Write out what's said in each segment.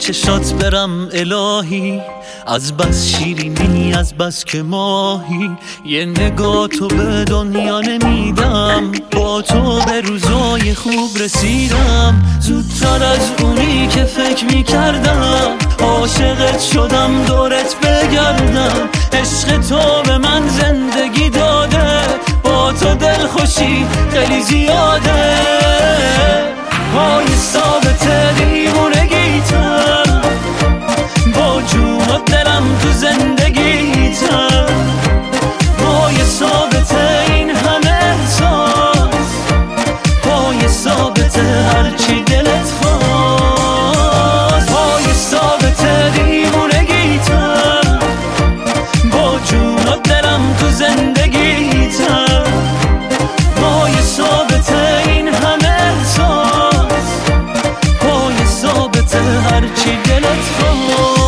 چشات برم الهی، از بس شیرینی از بس که ماهی. یه نگاه تو به دنیا نمیدم، با تو به روزای خوب رسیدم. زودتر از اونی که فکر میکردم، عاشقت شدم دورت بگردم. عشق تو به من زندگی داده، با تو دلخوشی خیلی زیاده. پای ثابت دیوونگیتم، با جون و دلم تو زندگیتم. پای ثابت این همه احساس، پای ثابت هرچی دلت خواست. پای ثابت دیوونگیتم، با جون و دلم تو زندگیتم. پای ثابت این همه احساس، پای ثابت هرچی دلت خواست.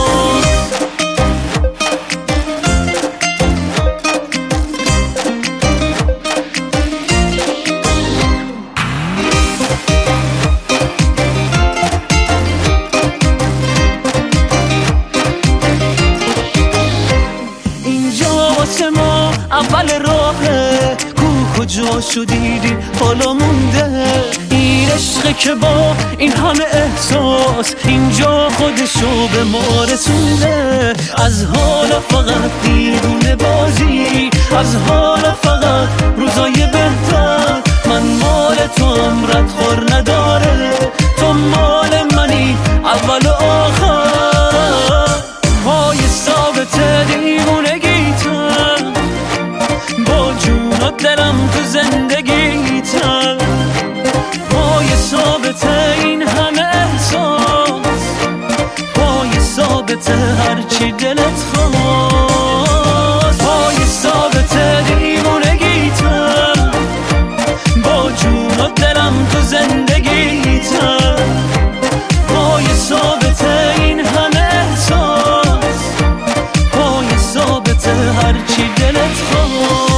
ما اول راهه، کجا شدیدی حالا مونده. این عشقه که با این همه احساس، اینجا خودشو به ما رسونده. از حالا فقط دیوونه بازی، از حالا فقط روزای بهتر. من مال تو عمرت خور نداره، تو مال منی اول و آخر. پای ثابت دیوونگیتم، با جون و دلم تو زندگیتم. پای ثابت این همه احساس، پای ثابت هرچی دلت خواست. پای ثابت دیوونگیتم، با جون و دلم تو زندگیتم. پای ثابت این همه احساس، پای ثابت هرچی دلت خواست.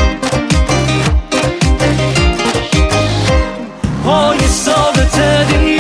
پای ثابت